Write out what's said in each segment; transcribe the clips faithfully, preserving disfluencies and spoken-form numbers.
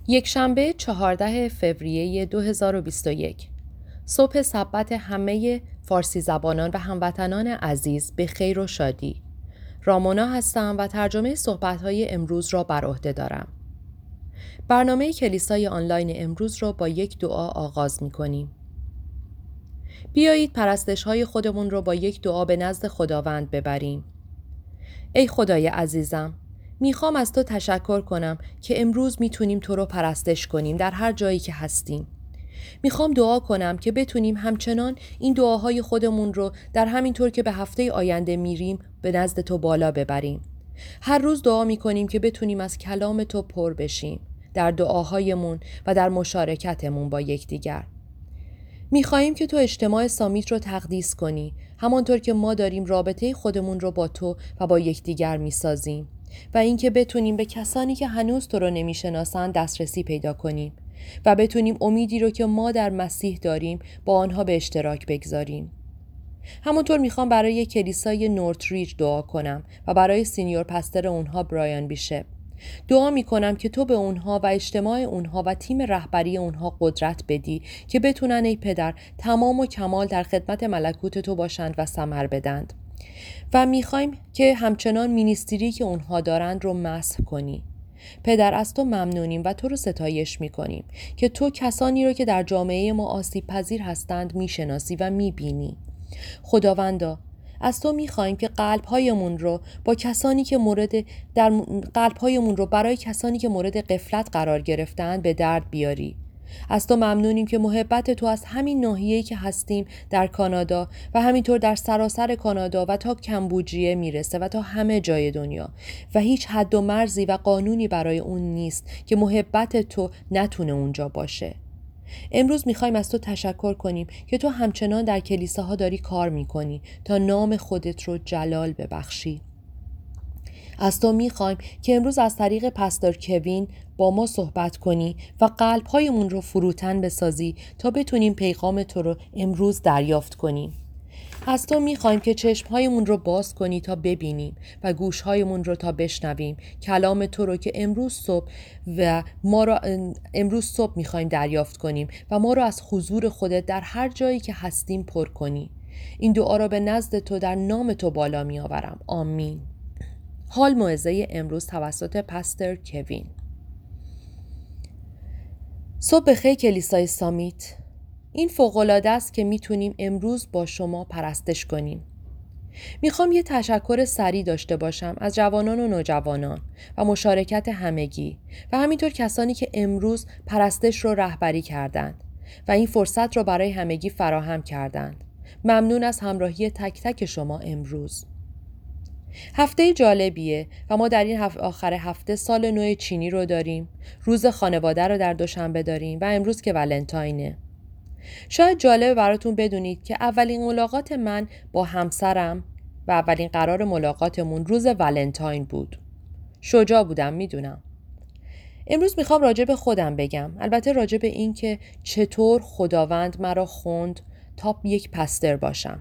یک شنبه چهاردهم فوریه دو هزار و بیست و یک. صبح سبت همه فارسی زبانان و هموطنان عزیز به خیر و شادی. رامونا هستم و ترجمه صحبت‌های امروز را بر عهده دارم. برنامه کلیسای آنلاین امروز را با یک دعا آغاز می‌کنیم. بیایید پرستش‌های خودمون را با یک دعا به نزد خداوند ببریم. ای خدای عزیزم، میخوام از تو تشکر کنم که امروز میتونیم تو رو پرستش کنیم در هر جایی که هستیم. میخوام دعا کنم که بتونیم همچنان این دعاهای خودمون رو در همین طور که به هفته آینده میریم به نزد تو بالا ببریم. هر روز دعا میکنیم که بتونیم از کلام تو پر بشیم در دعاهایمون و در مشارکتمون با یکدیگر. میخواییم که تو اجتماع سامیت رو تقدیس کنی، همانطور که ما داریم رابطه خودمون رو با تو و با یکدیگر میسازیم و اینکه بتونیم به کسانی که هنوز تو رو نمیشناسن دسترسی پیدا کنیم و بتونیم امیدی رو که ما در مسیح داریم با آنها به اشتراک بگذاریم. همونطور میخوام برای کلیسای نورتریج دعا کنم و برای سینیور پستر اونها برایان بیشپ. دعا میکنم که تو به اونها و اجتماع اونها و تیم رهبری اونها قدرت بدی که بتونن ای پدر تمام و کمال در خدمت ملکوت تو باشند و ثمر بدند. و میخوایم که همچنان مینیستری که اونها دارند رو مسح کنی. پدر از تو ممنونیم و تو رو ستایش میکنیم که تو کسانی رو که در جامعه ما آسیب پذیر هستند میشناسی و میبینی. خداوندا، از تو میخوایم که قلب‌هایمون رو با کسانی که مورد در قلب‌هایمون رو برای کسانی که مورد غفلت قرار گرفتند به درد بیاری. از تو ممنونیم که محبت تو از همین ناحیه‌ای که هستیم در کانادا و همینطور در سراسر کانادا و تا کمبوجیه میرسه و تا همه جای دنیا و هیچ حد و مرزی و قانونی برای اون نیست که محبت تو نتونه اونجا باشه. امروز میخوایم از تو تشکر کنیم که تو همچنان در کلیساها داری کار میکنی تا نام خودت رو جلال ببخشی. از تو میخوایم که امروز از طریق پستر کوین با ما صحبت کنی و قلبهایمون رو فروتن بسازی تا بتونیم پیغام تو رو امروز دریافت کنیم. از تو میخوایم که چشمهایمون رو باز کنی تا ببینیم و گوشهایمون رو تا بشنویم کلام تو رو که امروز صبح و ما رو امروز صبح میخوایم دریافت کنیم و ما رو از حضور خودت در هر جایی که هستیم پر کنی. این دعا رو به نزد تو در نام تو بالا میآورم. آمین. حال موعظه امروز توسط پستر کوین. صبح بخیر کلیسای سامیت. این فوق‌العاده است که میتونیم امروز با شما پرستش کنیم. میخوام یه تشکر سریع داشته باشم از جوانان و نوجوانان و مشارکت همگی و همینطور کسانی که امروز پرستش رو رهبری کردند و این فرصت رو برای همگی فراهم کردند. ممنون از همراهی تک تک شما امروز. هفته جالبیه و ما در این هفته آخر هفته سال نو چینی رو داریم، روز خانواده رو در دوشنبه داریم و امروز که ولنتاینه. شاید جالبه براتون بدونید که اولین ملاقات من با همسرم و اولین قرار ملاقاتمون روز ولنتاین بود. شجاع بودم، میدونم. امروز میخوام راجع به خودم بگم، البته راجع به این که چطور خداوند مرا خوند تا یک پستر باشم.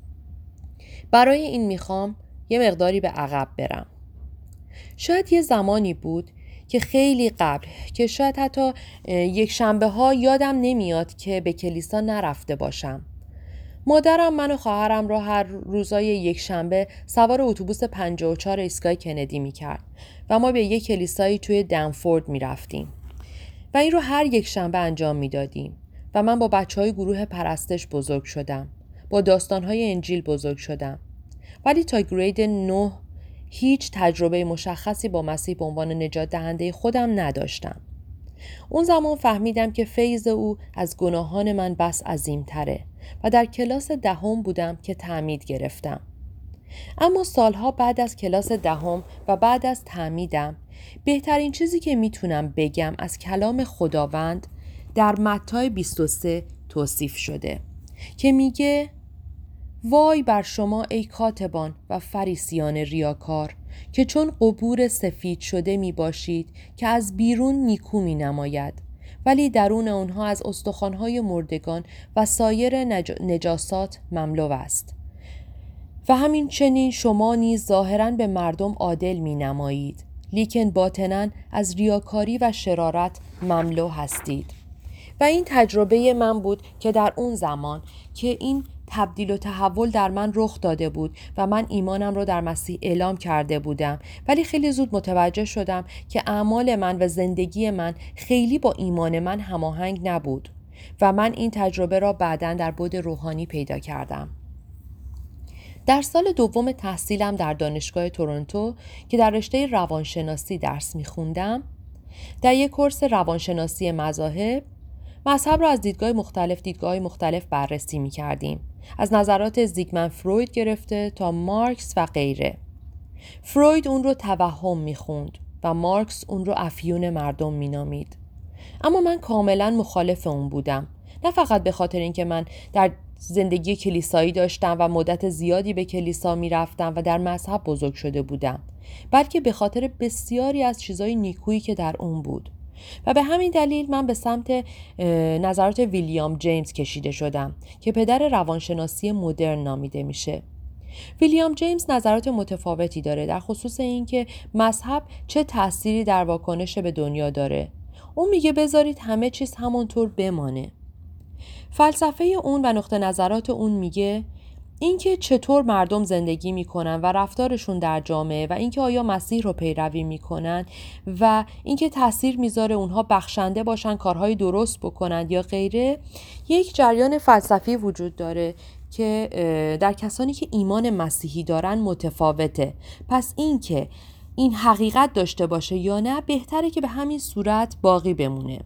برای این میخوام یه مقداری به عقب برم. شاید یه زمانی بود که خیلی قبل که شاید حتی یک شنبه ها یادم نمیاد که به کلیسا نرفته باشم. مادرم من و خواهرم را هر روزای یک شنبه سوار اتوبوس پنجاه و چهار ایستگاه کندی میکرد و ما به یک کلیسایی توی دنفورد میرفتیم و این رو هر یک شنبه انجام میدادیم و من با بچه های گروه پرستش بزرگ شدم، با داستان های انجیل بزرگ شدم، ولی تا گرید نه هیچ تجربه مشخصی با مسیح به عنوان نجات دهنده خودم نداشتم. اون زمان فهمیدم که فیض او از گناهان من بس عظیم‌تره و در کلاس دهم بودم که تعمید گرفتم. اما سالها بعد از کلاس دهم و بعد از تعمیدم بهترین چیزی که میتونم بگم از کلام خداوند در متی بیست و سه توصیف شده که میگه وای بر شما ای کاتبان و فریسیان ریاکار که چون قبور سفید شده می باشید که از بیرون نیکو می نماید ولی درون آنها از استخوان‌های مردگان و سایر نج... نجاسات مملو است. و همین چنین شما نیز ظاهراً به مردم عادل می نمایید لیکن باطناً از ریاکاری و شرارت مملو هستید. و این تجربه من بود که در اون زمان که این تبدیل و تحول در من رخ داده بود و من ایمانم رو در مسیح اعلام کرده بودم، ولی خیلی زود متوجه شدم که اعمال من و زندگی من خیلی با ایمان من هماهنگ نبود و من این تجربه را بعداً در بعد روحانی پیدا کردم. در سال دوم تحصیلم در دانشگاه تورنتو که در رشته روانشناسی درس می‌خوندم، در یک کورس روانشناسی مذاهب مذهب را از دیدگاه مختلف دیدگاه مختلف بررسی می کردیم. از نظرات زیگموند فروید گرفته تا مارکس و غیره. فروید اون رو توهم می خوند و مارکس اون رو افیون مردم می نامید. اما من کاملا مخالف اون بودم. نه فقط به خاطر اینکه من در زندگی کلیسایی داشتم و مدت زیادی به کلیسا می رفتم و در مذهب بزرگ شده بودم، بلکه به خاطر بسیاری از چیزای نیکویی که در اون بود. و به همین دلیل من به سمت نظرات ویلیام جیمز کشیده شدم که پدر روانشناسی مدرن نامیده میشه. ویلیام جیمز نظرات متفاوتی داره در خصوص اینکه مذهب چه تأثیری در واکنش به دنیا داره. اون میگه بذارید همه چیز همونطور بمانه. فلسفه اون و نقطه نظرات اون میگه اینکه چطور مردم زندگی میکنن و رفتارشون در جامعه و اینکه آیا مسیح رو پیروی میکنن و اینکه تاثیر میذاره اونها بخشنده باشن، کارهای درست بکنن یا غیره، یک جریان فلسفی وجود داره که در کسانی که ایمان مسیحی دارن متفاوته. پس اینکه این حقیقت داشته باشه یا نه بهتره که به همین صورت باقی بمونه.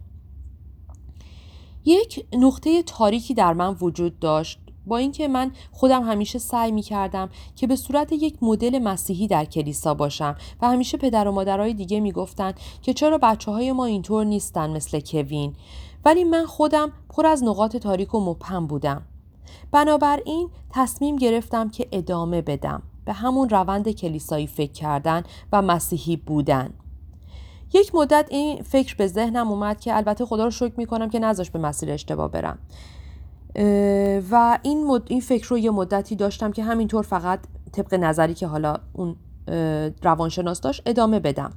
یک نقطه تاریکی در من وجود داشت، با اینکه من خودم همیشه سعی می کردم که به صورت یک مدل مسیحی در کلیسا باشم و همیشه پدر و مادرای دیگه می گفتن که چرا بچه های ما اینطور نیستن مثل کوین، ولی من خودم پر از نقاط تاریک و مبهم بودم. بنابراین تصمیم گرفتم که ادامه بدم به همون روند کلیسایی فکر کردن و مسیحی بودن. یک مدت این فکر به ذهنم اومد که البته خدا رو شکر میکنم که نذاشت به مسیر اشتباه برم و این مد... این فکر رو یه مدتی داشتم که همینطور فقط طبق نظری که حالا اون روانشناس داشت ادامه بدم.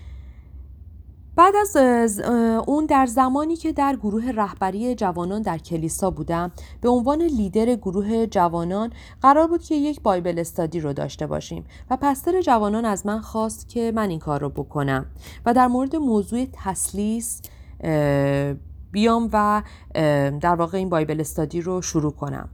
بعد از اون در زمانی که در گروه رهبری جوانان در کلیسا بودم، به عنوان لیدر گروه جوانان قرار بود که یک بایبل استادی رو داشته باشیم و پستر جوانان از من خواست که من این کار رو بکنم و در مورد موضوع تثلیث بیام و در واقع این بایبل استادی رو شروع کنم.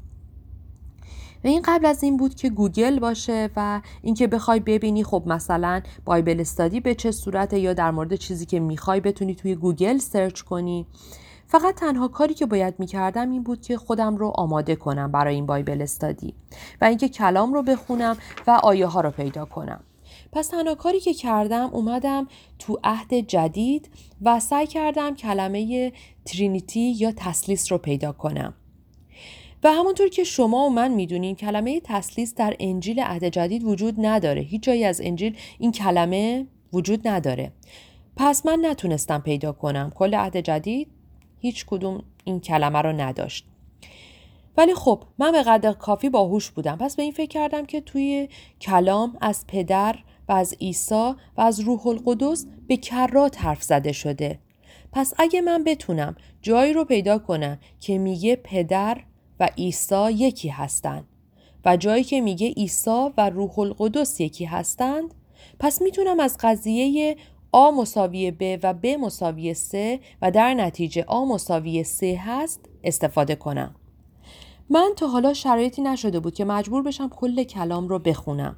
و این قبل از این بود که گوگل باشه و اینکه بخوای ببینی خب مثلا بایبل استادی به چه صورته یا در مورد چیزی که میخوای بتونی توی گوگل سرچ کنی. فقط تنها کاری که باید میکردم این بود که خودم رو آماده کنم برای این بایبل استادی و اینکه کلام رو بخونم و آیه ها رو پیدا کنم. پس تنها کاری که کردم اومدم تو عهد جدید و سعی کردم کلمه ترینیتی یا تثلیث رو پیدا کنم. و همونطور که شما و من میدونیم کلمه تثلیث در انجیل عهد جدید وجود نداره. هیچ جایی از انجیل این کلمه وجود نداره. پس من نتونستم پیدا کنم. کل عهد جدید هیچ کدوم این کلمه رو نداشت. ولی خب من به قدر کافی باهوش بودم. پس به این فکر کردم که توی کلام از پدر و از عیسی و از روح القدس به کرات حرف زده شده. پس اگه من بتونم جایی رو پیدا کنم که میگه پدر و عیسی یکی هستند و جایی که میگه عیسی و روح القدس یکی هستند، پس میتونم از قضیه آ مساوی ب و ب مساوی سه و در نتیجه آ مساوی سه هست استفاده کنم. من تا حالا شرایطی نشده بود که مجبور بشم کل کلام رو بخونم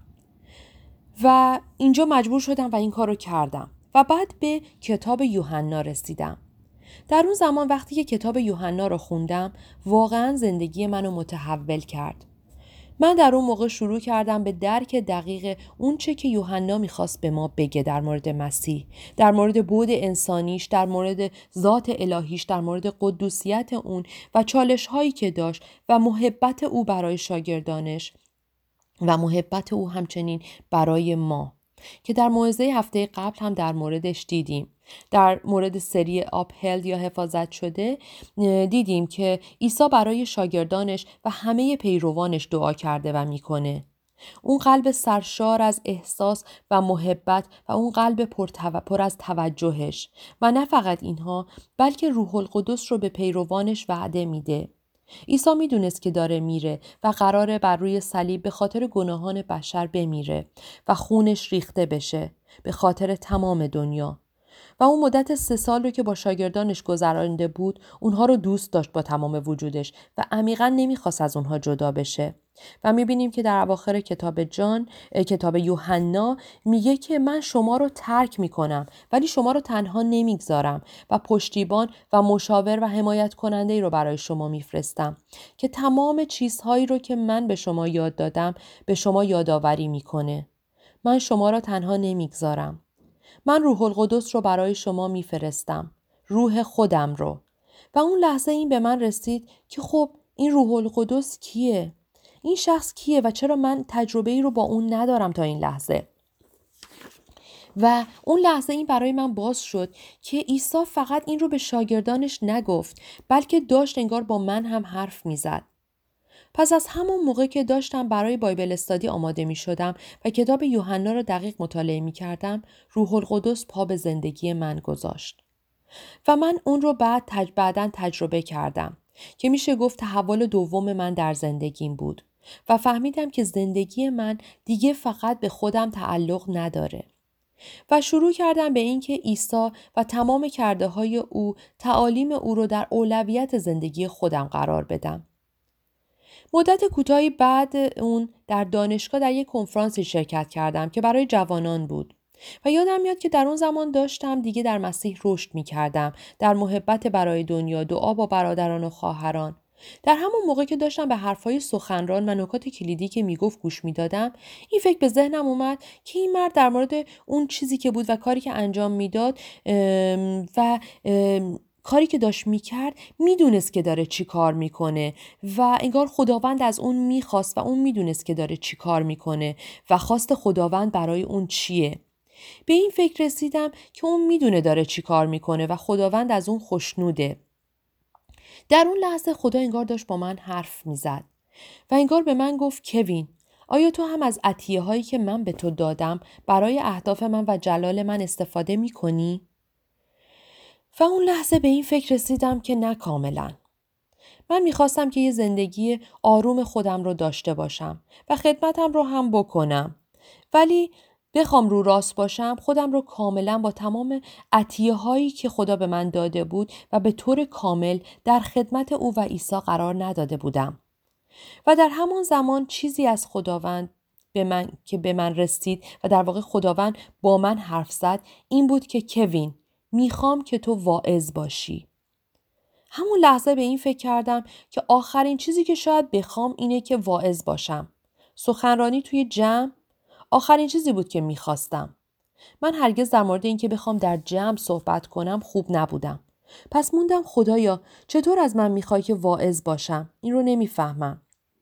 و اینجا مجبور شدم و این کار رو کردم و بعد به کتاب یوحنا رسیدم. در اون زمان وقتی که کتاب یوحنا رو خوندم واقعا زندگی منو متحول کرد. من در اون موقع شروع کردم به درک دقیق اون چه که یوحنا میخواست به ما بگه در مورد مسیح، در مورد بعد انسانیش، در مورد ذات الهیش، در مورد قدوسیت اون و چالش هایی که داشت و محبت او برای شاگردانش و محبت او همچنین برای ما که در موعظه هفته قبل هم در موردش دیدیم. در مورد سری آپهلد یا حفاظت شده دیدیم که عیسی برای شاگردانش و همه پیروانش دعا کرده و میکنه. اون قلب سرشار از احساس و محبت و اون قلب پر, تو... پر از توجهش و نه فقط اینها بلکه روح القدس رو به پیروانش وعده میده. عیسی میدونست که داره میره و قراره بر روی صلیب به خاطر گناهان بشر بمیره و خونش ریخته بشه به خاطر تمام دنیا. و اون مدت سه سال رو که با شاگردانش گذرانده بود اونها رو دوست داشت با تمام وجودش و عمیقاً نمیخواست از اونها جدا بشه. و میبینیم که در اواخر کتاب جان کتاب یوحنا میگه که من شما رو ترک میکنم ولی شما رو تنها نمیگذارم و پشتیبان و مشاور و حمایت کننده رو برای شما میفرستم که تمام چیزهایی رو که من به شما یاد دادم به شما یادآوری میکنه. من شما رو تنها نمیگذارم. من روح القدس رو برای شما میفرستم. روح خودم رو. و اون لحظه این به من رسید که خب این روح القدس کیه؟ این شخص کیه و چرا من تجربه ای رو با اون ندارم تا این لحظه؟ و اون لحظه این برای من باز شد که عیسی فقط این رو به شاگردانش نگفت بلکه داشت انگار با من هم حرف میزد. پس از همون موقع که داشتم برای بایبل استادی آماده می شدم و کتاب یوحنا را دقیق مطالعه می کردم، روح القدس پا به زندگی من گذاشت. و من اون رو بعد تج... بعداً تجربه کردم که میشه گفت تحول دوم من در زندگیم بود و فهمیدم که زندگی من دیگه فقط به خودم تعلق نداره. و شروع کردم به این که عیسی و تمام کرده های او، تعالیم او رو در اولویت زندگی خودم قرار بدم. مدت کوتاهی بعد اون در دانشگاه در یک کنفرانسی شرکت کردم که برای جوانان بود و یادم میاد که در اون زمان داشتم دیگه در مسیح رشد می کردم، در محبت برای دنیا، دعا با برادران و خواهران. در همون موقع که داشتم به حرفای سخنران و نکات کلیدی که میگفت گوش میدادم، این فکر به ذهنم اومد که این مرد در مورد اون چیزی که بود و کاری که انجام میداد و ام کاری که داشت میکرد میدونست که داره چی کار میکنه و انگار خداوند از اون میخواست و اون میدونست که داره چی کار میکنه و خواست خداوند برای اون چیه. به این فکر رسیدم که اون میدونه داره چی کار میکنه و خداوند از اون خوشنوده. در اون لحظه خدا انگار داشت با من حرف میزد و انگار به من گفت کوین، آیا تو هم از عطیه هایی که من به تو دادم برای اهداف من و جلال من استفاده میکنی؟ و اون لحظه به این فکر رسیدم که نه کاملا. من میخواستم که یه زندگی آروم خودم رو داشته باشم و خدمتم رو هم بکنم. ولی بخوام رو راست باشم خودم رو کاملا با تمام عطیه هایی که خدا به من داده بود و به طور کامل در خدمت او و عیسی قرار نداده بودم. و در همون زمان چیزی از خداوند به من که به من رسید و در واقع خداوند با من حرف زد این بود که کوین، میخوام که تو واعظ باشی. همون لحظه به این فکر کردم که آخرین چیزی که شاید بخوام اینه که واعظ باشم. سخنرانی توی جمع آخرین چیزی بود که میخواستم. من هرگز در مورد این که بخوام در جمع صحبت کنم خوب نبودم. پس موندم خدایا چطور از من میخوای که واعظ باشم؟ این رو نمیفهمم.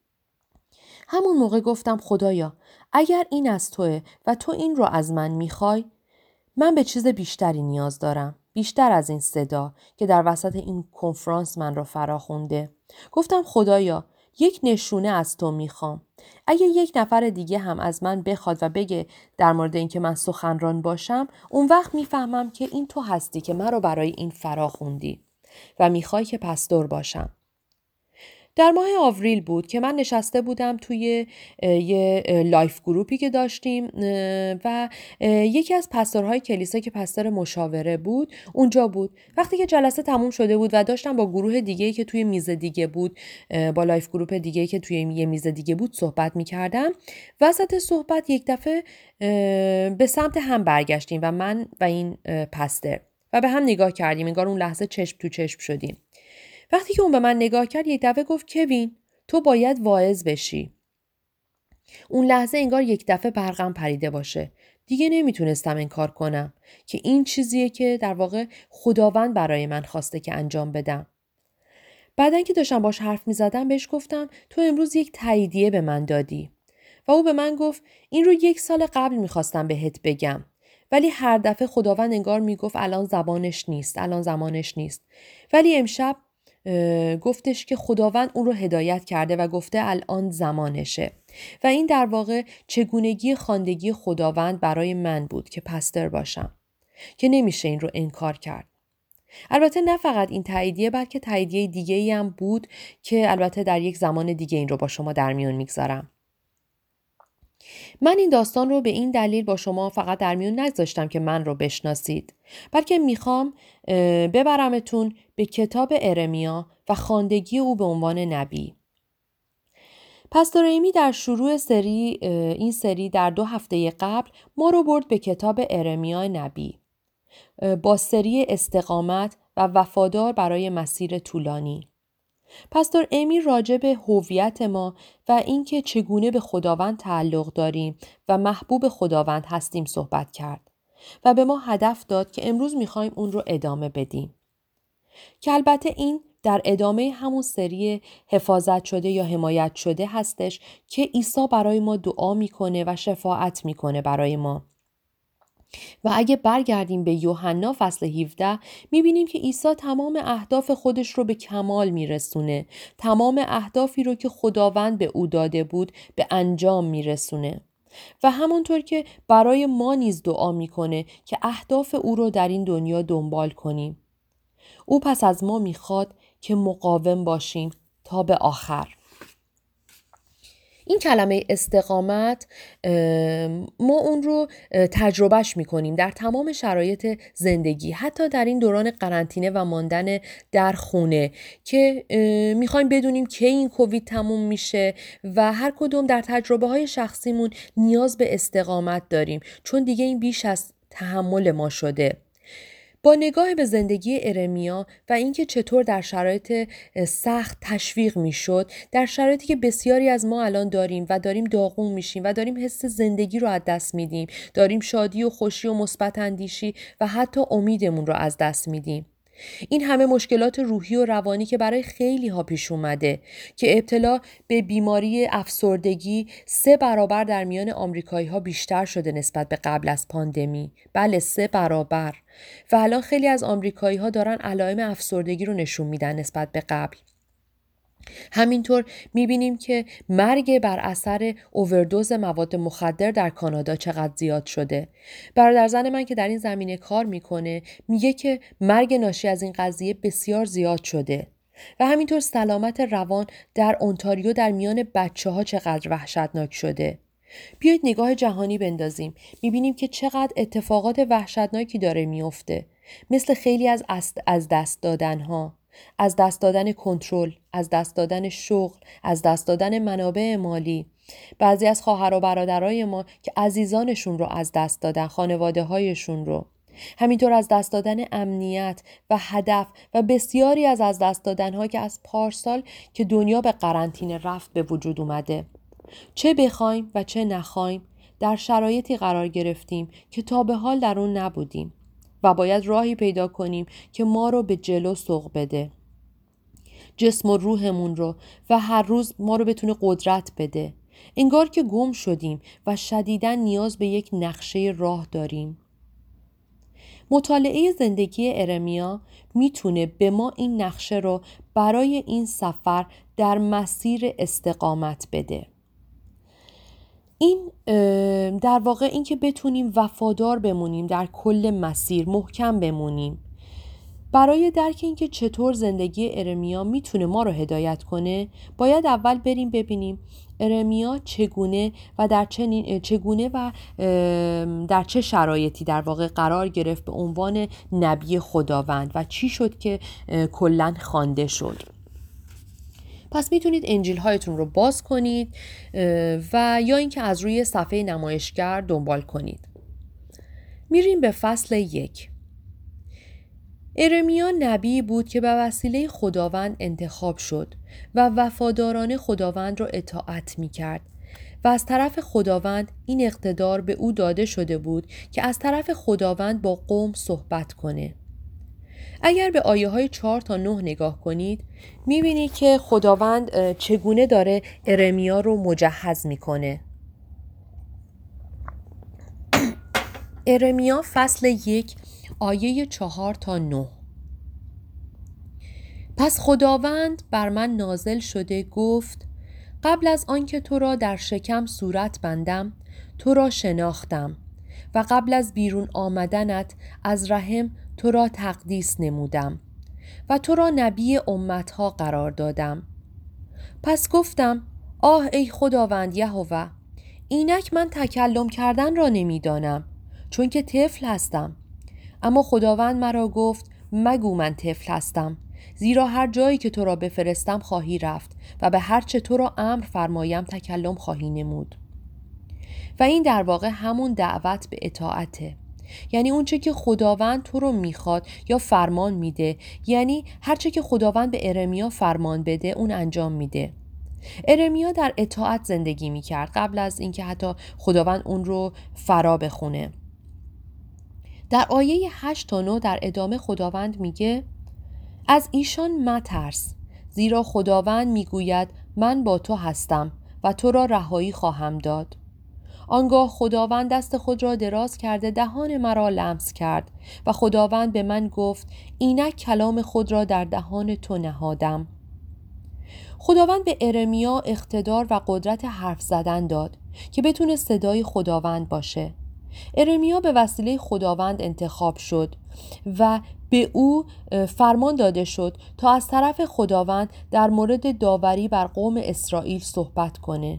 همون موقع گفتم خدایا اگر این از توه و تو این رو از من میخوای، من به چیز بیشتری نیاز دارم. بیشتر از این صدا که در وسط این کنفرانس من را فراخونده. گفتم خدایا یک نشونه از تو میخوام. اگه یک نفر دیگه هم از من بخواد و بگه در مورد این که من سخنران باشم، اون وقت میفهمم که این تو هستی که من رو برای این فراخوندی و میخوای که پستور باشم. در ماه آوریل بود که من نشسته بودم توی یه لایف گروپی که داشتیم و یکی از پستورهای کلیسا که پستور مشاوره بود اونجا بود. وقتی که جلسه تموم شده بود و داشتم با گروه دیگه‌ای که توی میز دیگه بود، با لایف گروپ دیگه‌ای که توی یه میز دیگه بود صحبت می‌کردم، وسط صحبت یک دفعه به سمت هم برگشتیم و من و این پستر و به هم نگاه کردیم. انگار اون لحظه چشم تو چشم شدیم. وقتی که اون به من نگاه کرد یک دفعه گفت کوین تو باید واعظ بشی. اون لحظه انگار یک دفعه برقم پریده باشه. دیگه نمیتونستم انکار کنم که این چیزیه که در واقع خداوند برای من خواسته که انجام بدم. بعدن که داشتم باش حرف میزدم بهش گفتم تو امروز یک تاییدیه به من دادی. و او به من گفت این رو یک سال قبل میخواستم بهت بگم. ولی هر دفعه خداوند انگار میگفت الان زبانش نیست، الان زمانش نیست. ولی امشب گفتش که خداوند اون رو هدایت کرده و گفته الان زمانشه. و این در واقع چگونگی خواندگی خداوند برای من بود که پستر باشم که نمیشه این رو انکار کرد. البته نه فقط این تاییدیه بلکه تاییدیه دیگه ای هم بود که البته در یک زمان دیگه این رو با شما در میون میگذارم. من این داستان رو به این دلیل با شما فقط در میون نگذاشتم که من رو بشناسید، بلکه میخوام ببرمتون به کتاب ارمیا و خواندگی او به عنوان نبی. پستور ایمی در شروع سری این سری در دو هفته قبل ما رو برد به کتاب ارمیا نبی با سری استقامت و وفادار برای مسیر طولانی. پستور ایمی راجع به هویت ما و اینکه چگونه به خداوند تعلق داریم و محبوب خداوند هستیم صحبت کرد و به ما هدف داد که امروز میخوایم اون رو ادامه بدیم. که البته این در ادامه همون سری حفاظت شده یا حمایت شده هستش که عیسی برای ما دعا میکنه و شفاعت میکنه برای ما. و اگه برگردیم به یوحنا فصل هفده میبینیم که عیسی تمام اهداف خودش رو به کمال میرسونه. تمام اهدافی رو که خداوند به او داده بود به انجام میرسونه. و همونطور که برای ما نیز دعا میکنه که اهداف او رو در این دنیا دنبال کنیم. او پس از ما میخواد که مقاوم باشیم تا به آخر. این کلمه استقامت ما اون رو تجربهش میکنیم در تمام شرایط زندگی، حتی در این دوران قرنطینه و ماندن در خونه که میخوایم بدونیم کی این کووید تموم میشه و هر کدوم در تجربه های شخصیمون نیاز به استقامت داریم چون دیگه این بیش از تحمل ما شده. با نگاه به زندگی ارمیا و اینکه چطور در شرایط سخت تشویق میشد، در شرایطی که بسیاری از ما الان داریم و داریم داغون میشیم و داریم حس زندگی رو از دست میدیم، داریم شادی و خوشی و مثبت اندیشی و حتی امیدمون رو از دست میدیم. این همه مشکلات روحی و روانی که برای خیلی ها پیش اومده که ابتلا به بیماری افسردگی سه برابر در میان آمریکایی ها بیشتر شده نسبت به قبل از پاندمی. بله سه برابر. و الان خیلی از آمریکایی ها دارن علائم افسردگی رو نشون میدن نسبت به قبل. همینطور میبینیم که مرگ بر اثر اووردوز مواد مخدر در کانادا چقدر زیاد شده. برادر زن من که در این زمینه کار میکنه میگه که مرگ ناشی از این قضیه بسیار زیاد شده. و همینطور سلامت روان در اونتاریو در میان بچه ها چقدر وحشتناک شده. بیایید نگاه جهانی بندازیم. میبینیم که چقدر اتفاقات وحشتناکی داره میفته. مثل خیلی از از دست دادن ها. از دست دادن کنترل، از دست دادن شغل، از دست دادن منابع مالی. بعضی از خواهر و برادرای ما که عزیزانشون رو از دست دادن، خانواده هایشون رو. همینطور از دست دادن امنیت و هدف و بسیاری از از دست دادن ها که از پارسال که دنیا به قرنطینه رفت به وجود اومده. چه بخوایم و چه نخوایم در شرایطی قرار گرفتیم که تا به حال در اون نبودیم. و باید راهی پیدا کنیم که ما رو به جلو سوق بده. جسم و روحمون رو و هر روز ما رو بتونه قدرت بده. انگار که گم شدیم و شدیداً نیاز به یک نقشه راه داریم. مطالعه زندگی ارمیا میتونه به ما این نقشه رو برای این سفر در مسیر استقامت بده. این در واقع این که بتونیم وفادار بمونیم در کل مسیر، محکم بمونیم. برای درک این که چطور زندگی ارمیا میتونه ما رو هدایت کنه، باید اول بریم ببینیم ارمیا چگونه و در چه چگونه و در چه شرایطی در واقع قرار گرفت به عنوان نبی خداوند و چی شد که کلاً خوانده شد. پس میتونید انجیل هایتون رو باز کنید و یا اینکه از روی صفحه نمایشگر دنبال کنید. میریم به فصل یک. ارمیا نبی بود که به وسیله خداوند انتخاب شد و وفادارانه خداوند را اطاعت میکرد و از طرف خداوند این اقتدار به او داده شده بود که از طرف خداوند با قوم صحبت کنه. اگر به آیه های چهار تا نه نگاه کنید میبینید که خداوند چگونه داره ارمیا رو مجهز میکنه. ارمیا فصل یک آیه چهار تا نه. پس خداوند بر من نازل شده گفت قبل از آنکه تو را در شکم صورت بندم تو را شناختم و قبل از بیرون آمدنت از رحم تو را تقدیس نمودم و تو را نبی امتها قرار دادم. پس گفتم آه ای خداوند یهوه، اینک من تکلم کردن را نمیدانم چون که طفل هستم. اما خداوند مرا گفت مگو من طفل هستم، زیرا هر جایی که تو را بفرستم خواهی رفت و به هر چه تو را امر فرمایم تکلم خواهی نمود. و این در واقع همون دعوت به اطاعته، یعنی اون چه که خداوند تو رو میخواد یا فرمان میده، یعنی هر چه که خداوند به ارمیا فرمان بده اون انجام میده. ارمیا در اطاعت زندگی میکرد قبل از اینکه حتی خداوند اون رو فرا بخونه. در آیه هشت تا نه در ادامه خداوند میگه از ایشان مترس، زیرا خداوند میگوید من با تو هستم و تو را رهایی خواهم داد. آنگاه خداوند دست خود را دراز کرده دهان مرا لمس کرد و خداوند به من گفت اینک کلام خود را در دهان تو نهادم. خداوند به ارمیا اقتدار و قدرت حرف زدن داد که بتونه صدای خداوند باشه. ارمیا به وسیله خداوند انتخاب شد و به او فرمان داده شد تا از طرف خداوند در مورد داوری بر قوم اسرائیل صحبت کنه.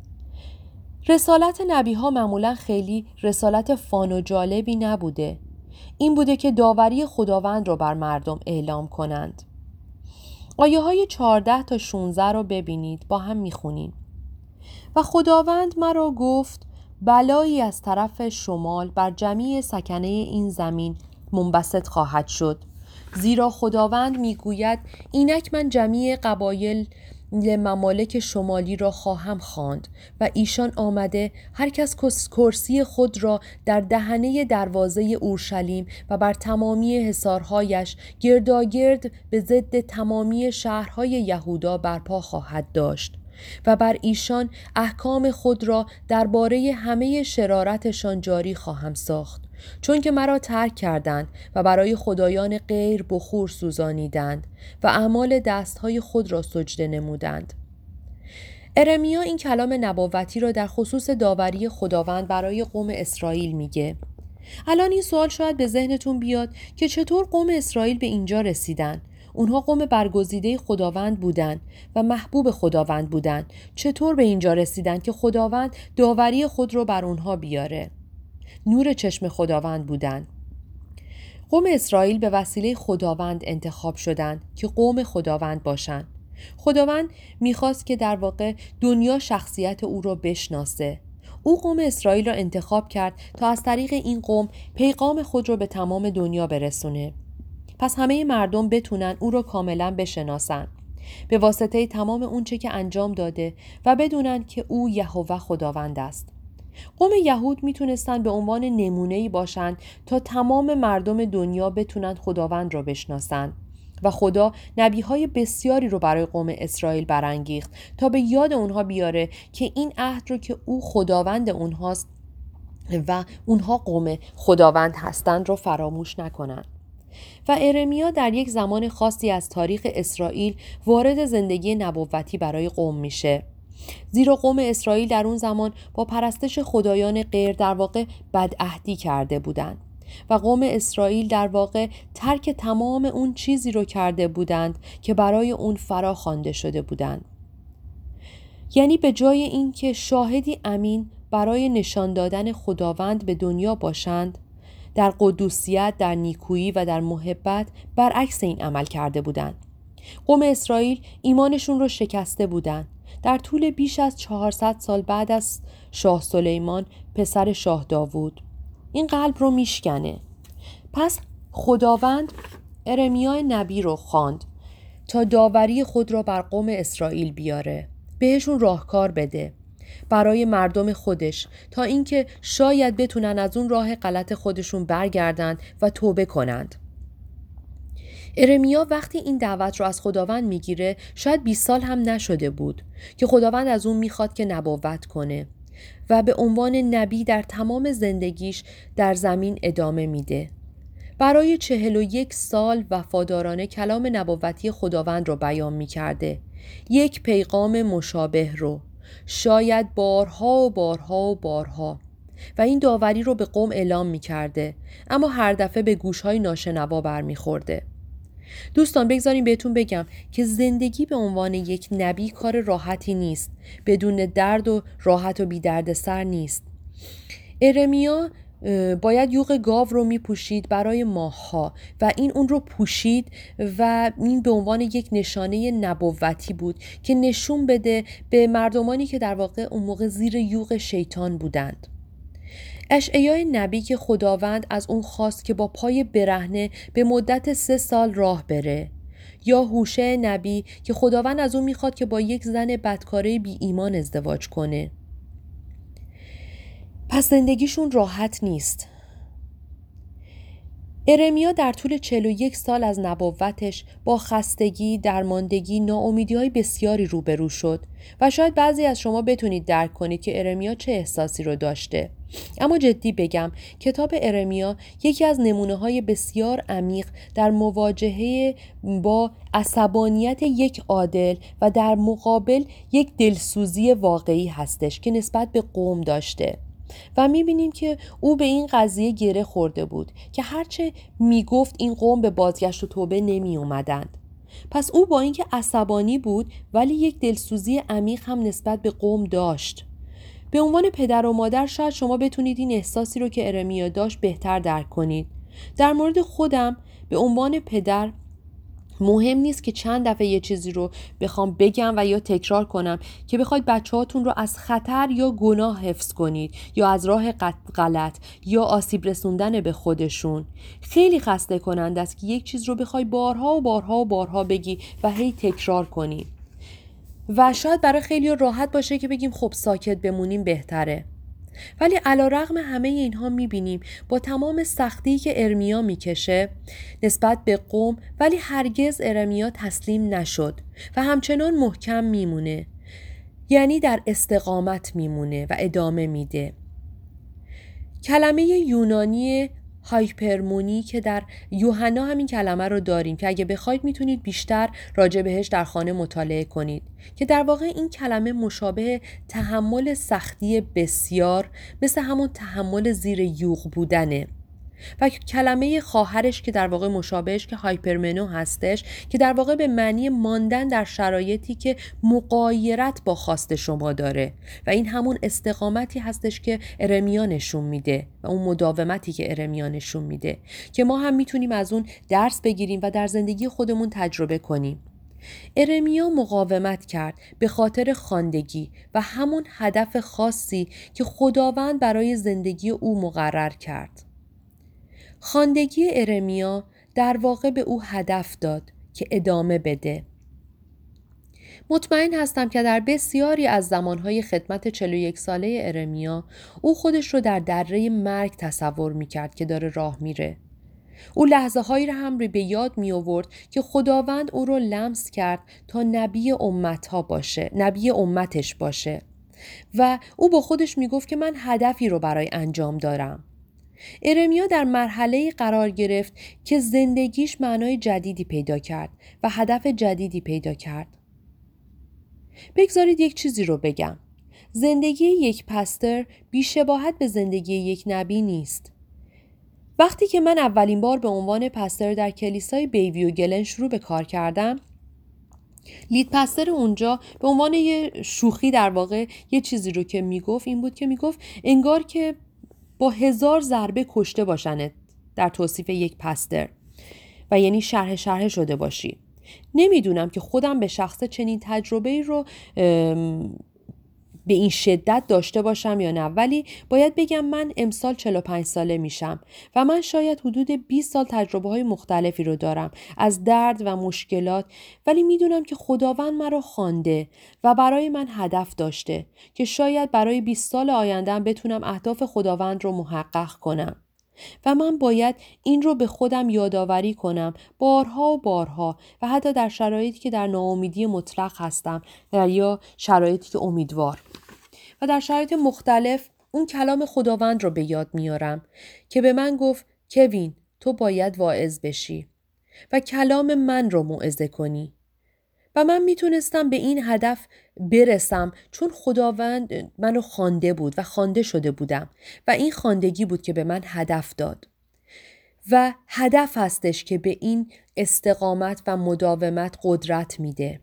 رسالت نبی ها معمولا خیلی رسالت فان و جالبی نبوده. این بوده که داوری خداوند رو بر مردم اعلام کنند. آیه های چهارده تا شانزده رو ببینید، با هم میخونیم. و خداوند مرا گفت بلایی از طرف شمال بر جمیع سکنه این زمین منبسط خواهد شد، زیرا خداوند میگوید اینک من جمیع قبایل ممالک شمالی را خواهم خواند و ایشان آمده هر کس کرسی خود را در دهنه دروازه اورشلیم و بر تمامی حصارهایش گرداگرد به ضد تمامی شهرهای یهودا برپا خواهد داشت و بر ایشان احکام خود را درباره همه شرارتشان جاری خواهم ساخت، چون که مرا ترک کردند و برای خدایان غیر بخور سوزانیدند و اعمال دستهای خود را سجده نمودند. ارمیا این کلام نبوتی را در خصوص داوری خداوند برای قوم اسرائیل میگه. الان این سوال شاید به ذهنتون بیاد که چطور قوم اسرائیل به اینجا رسیدن؟ اونها قوم برگزیده خداوند بودند و محبوب خداوند بودند. چطور به اینجا رسیدن که خداوند داوری خود رو بر اونها بیاره؟ نور چشم خداوند بودند. قوم اسرائیل به وسیله خداوند انتخاب شدند که قوم خداوند باشند. خداوند میخواست که در واقع دنیا شخصیت او رو بشناسه. او قوم اسرائیل را انتخاب کرد تا از طریق این قوم پیغام خود رو به تمام دنیا برسونه. پس همه مردم بتونن او رو کاملا بشناسن به واسطه تمام اون چه که انجام داده و بدونن که او یهوه خداوند است. قوم یهود میتونستن به عنوان نمونه‌ای باشن تا تمام مردم دنیا بتونن خداوند را بشناسن و خدا نبیهای بسیاری رو برای قوم اسرائیل برانگیخت تا به یاد اونها بیاره که این عهد رو که او خداوند اونهاست و اونها قوم خداوند هستند رو فراموش نکنن. و ارمیا در یک زمان خاصی از تاریخ اسرائیل وارد زندگی نبوتی برای قوم میشه، زیرا قوم اسرائیل در اون زمان با پرستش خدایان غیر در واقع بدعهدی کرده بودند و قوم اسرائیل در واقع ترک تمام اون چیزی رو کرده بودند که برای اون فرا خوانده شده بودند. یعنی به جای اینکه شاهدی امین برای نشان دادن خداوند به دنیا باشند، در قدوسیت، در نیکویی و در محبت برعکس این عمل کرده بودند. قوم اسرائیل ایمانشون رو شکسته بودند. در طول بیش از چهارصد سال بعد از شاه سلیمان پسر شاه داوود این قلب رو میشکنه. پس خداوند ارمیا نبی رو خواند تا داوری خود را بر قوم اسرائیل بیاره، بهشون راهکار بده برای مردم خودش تا اینکه شاید بتونن از اون راه غلط خودشون برگردند و توبه کنند. ارمیا وقتی این دعوت رو از خداوند میگیره شاید بیست سال هم نشده بود که خداوند از اون میخواد که نبوت کنه و به عنوان نبی در تمام زندگیش در زمین ادامه میده برای چهل و یک سال وفادارانه کلام نبوتی خداوند رو بیان می کرده. یک پیغام مشابه رو. شاید بارها و بارها و بارها. و این داوری رو به قوم اعلام می کرده. اما هر دفعه به گوشهای ناشنوا بر می خورده. دوستان بگذاریم بهتون بگم که زندگی به عنوان یک نبی کار راحتی نیست. بدون درد و راحت و بی درد سر نیست. ارمیا باید یوغ گاو رو می پوشید برای ماه‌ها و این اون رو پوشید و این به عنوان یک نشانه نبوتی بود که نشون بده به مردمانی که در واقع اون موقع زیر یوغ شیطان بودند. اشعیا نبی که خداوند از اون خواست که با پای برهنه به مدت سه سال راه بره، یا هوشع نبی که خداوند از اون میخواد که با یک زن بدکاره بی ایمان ازدواج کنه. پس زندگیشون راحت نیست. ارمیا در طول چهل و یک سال از نبوتش با خستگی، درماندگی، ناامیدی‌های بسیاری روبرو شد و شاید بعضی از شما بتونید درک کنید که ارمیا چه احساسی رو داشته. اما جدی بگم کتاب ارمیا یکی از نمونه‌های بسیار عمیق در مواجهه با عصبانیت یک عادل و در مقابل یک دلسوزی واقعی هستش که نسبت به قوم داشته. و میبینیم که او به این قضیه گره خورده بود که هرچه میگفت این قوم به بازگشت و توبه نمی اومدند. پس او با اینکه عصبانی بود ولی یک دلسوزی عمیق هم نسبت به قوم داشت. به عنوان پدر و مادر شاید شما بتونید این احساسی رو که ارمیا داشت بهتر درک کنید. در مورد خودم به عنوان پدر مهم نیست که چند دفعه یه چیزی رو بخوام بگم و یا تکرار کنم که بخواید بچه هاتون رو از خطر یا گناه حفظ کنید یا از راه غلط یا آسیب رسوندن به خودشون. خیلی خسته کننده است که یک چیز رو بخوای بارها و بارها و بارها بگی و هی تکرار کنی. و شاید برای خیلی راحت باشه که بگیم خب ساکت بمونیم بهتره. ولی علیرغم همه اینها میبینیم با تمام سختی که ارمیا میکشه نسبت به قوم ولی هرگز ارمیا تسلیم نشد و همچنان محکم میمونه. یعنی در استقامت میمونه و ادامه میده. کلمه یونانی هایپرمونی که در یوحنا همین کلمه رو داریم که اگه بخواید میتونید بیشتر راجع بهش در خانه مطالعه کنید که در واقع این کلمه مشابه تحمل سختی بسیار مثل همون تحمل زیر یوغ بودنه و کلمه خواهرش که در واقع مشابهش که هایپرمنو هستش که در واقع به معنی ماندن در شرایطی که مغایرت با خواست شما داره و این همون استقامتی هستش که ارمیا نشون میده و اون مداومتی که ارمیا نشون میده که ما هم میتونیم از اون درس بگیریم و در زندگی خودمون تجربه کنیم. ارمیا مقاومت کرد به خاطر خواندگی و همون هدف خاصی که خداوند برای زندگی او مقرر کرد. خواندگی ارمیا در واقع به او هدف داد که ادامه بده. مطمئن هستم که در بسیاری از زمانهای خدمت چهل و یک ساله ارمیا او خودش رو در دره مرگ تصور می‌کرد که داره راه میره. او لحظه هایی رو هم به یاد می آورد که خداوند او رو لمس کرد تا نبی امتها باشه، نبی امتش باشه و او با خودش می گفت که من هدفی رو برای انجام دارم. ارمیا در مرحله‌ای قرار گرفت که زندگیش معنای جدیدی پیدا کرد و هدف جدیدی پیدا کرد. بگذارید یک چیزی رو بگم. زندگی یک پستر بی‌شباهت به زندگی یک نبی نیست. وقتی که من اولین بار به عنوان پستر در کلیسای بیویو گلن شروع به کار کردم، لید پستر اونجا به عنوان یه شوخی در واقع یه چیزی رو که میگفت این بود که میگفت انگار که با هزار ضربه کشته باشنت در توصیف یک پستر و یعنی شرح شرح شده باشی. نمیدونم که خودم به شخصه چنین تجربه‌ای رو به این شدت داشته باشم یا نه، ولی باید بگم من امسال چهل و پنج ساله میشم و من شاید حدود بیست سال تجربه های مختلفی رو دارم از درد و مشکلات، ولی میدونم که خداوند مرا خوانده و برای من هدف داشته که شاید برای بیست سال آیندهم بتونم اهداف خداوند رو محقق کنم و من باید این رو به خودم یادآوری کنم بارها و بارها و حتی در شرایطی که در ناامیدی مطلق هستم یا شرایطی که امیدوار و در شرایط مختلف اون کلام خداوند رو به یاد میارم که به من گفت کوین تو باید واعظ بشی و کلام من رو موعظه کنی. و من میتونستم به این هدف برسم چون خداوند منو خوانده بود و خوانده شده بودم و این خواندگی بود که به من هدف داد. و هدف هستش که به این استقامت و مداومت قدرت میده.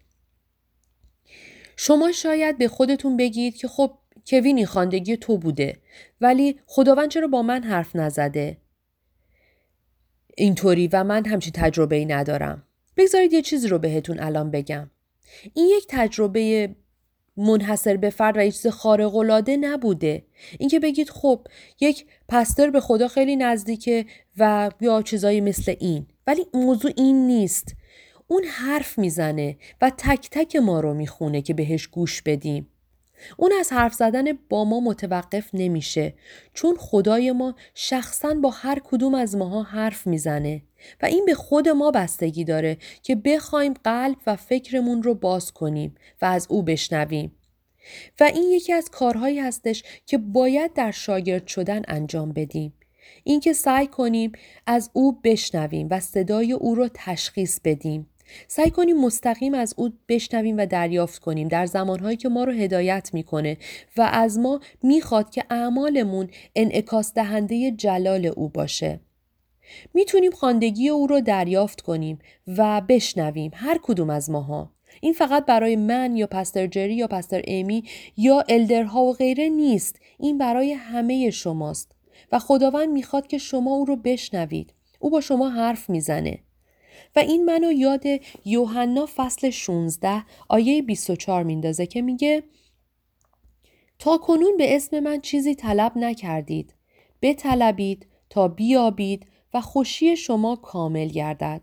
شما شاید به خودتون بگید که خب کوین این خواندگی تو بوده ولی خداوند چرا با من حرف نزده اینطوری و من همچین تجربه‌ای ندارم. بگذارید یه چیزی رو بهتون الان بگم. این یک تجربه منحصر به فرد و یک چیز خارق‌العاده نبوده. اینکه بگید خب یک پستر به خدا خیلی نزدیکه و یا چیزایی مثل این، ولی موضوع این نیست. اون حرف میزنه و تک تک ما رو میخونه که بهش گوش بدیم. اون از حرف زدن با ما متوقف نمیشه چون خدای ما شخصاً با هر کدوم از ماها حرف میزنه و این به خود ما بستگی داره که بخوایم قلب و فکرمون رو باز کنیم و از او بشنویم. و این یکی از کارهایی هستش که باید در شاگرد شدن انجام بدیم. این که سعی کنیم از او بشنویم و صدای او رو تشخیص بدیم. سعی کنیم مستقیم از او بشنویم و دریافت کنیم در زمانهایی که ما رو هدایت میکنه و از ما میخواد که اعمالمون انعکاس دهنده جلال او باشه. میتونیم خواندگی او رو دریافت کنیم و بشنویم، هر کدوم از ماها. این فقط برای من یا پستر جری یا پستر ایمی یا الدرها و غیره نیست. این برای همه شماست و خداوند میخواد که شما او رو بشنوید. او با شما حرف میزنه. و این منو یاد یوحنا فصل شانزده آیه بیست و چهار میندازه که میگه تا کنون به اسم من چیزی طلب نکردید. بطلبید تا بیابید و خوشی شما کامل گردد.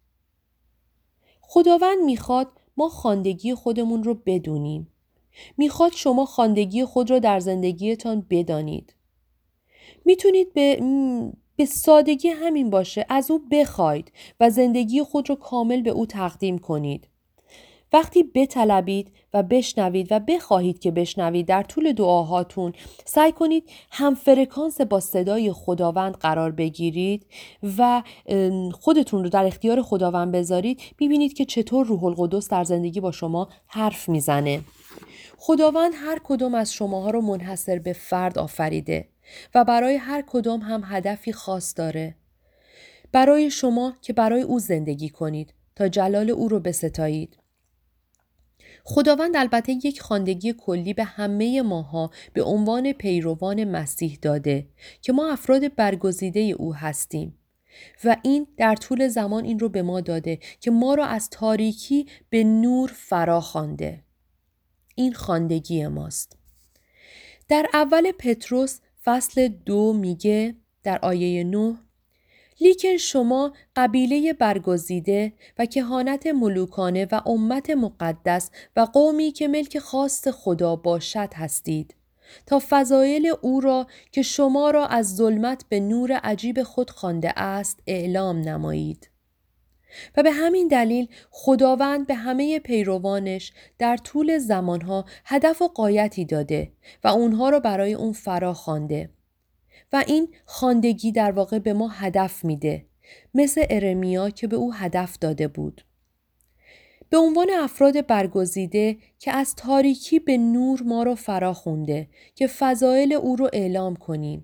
خداوند میخواد ما خواندگی خودمون رو بدونیم. میخواد شما خواندگی خود رو در زندگیتان بدانید. میتونید به به سادگی همین باشه از او بخواید و زندگی خود رو کامل به او تقدیم کنید. وقتی بطلبید و بشنوید و بخواهید که بشنوید در طول دعاهاتون سعی کنید هم فرکانس با صدای خداوند قرار بگیرید و خودتون رو در اختیار خداوند بذارید. ببینید که چطور روح القدس در زندگی با شما حرف میزنه. خداوند هر کدوم از شماها رو منحصر به فرد آفریده و برای هر کدام هم هدفی خاص داره. برای شما که برای او زندگی کنید تا جلال او رو بستایید. خداوند البته یک خواندگی کلی به همه ماها به عنوان پیروان مسیح داده که ما افراد برگزیده او هستیم و این در طول زمان این رو به ما داده که ما رو از تاریکی به نور فرا خوانده. این خواندگی ماست. در اول پتروس فصل دو میگه در آیه نه لیکن شما قبیله برگزیده و کهانت ملوکانه و امت مقدس و قومی که ملک خاص خدا باشد هستید تا فضایل او را که شما را از ظلمت به نور عجیب خود خوانده است اعلام نمایید. و به همین دلیل خداوند به همه پیروانش در طول زمانها هدف و غایتی داده و اونها را برای اون فرا خوانده. و این خواندگی در واقع به ما هدف میده، مثل ارمیا که به او هدف داده بود. به عنوان افراد برگزیده که از تاریکی به نور ما رو فرا خونده که فضایل او رو اعلام کنیم.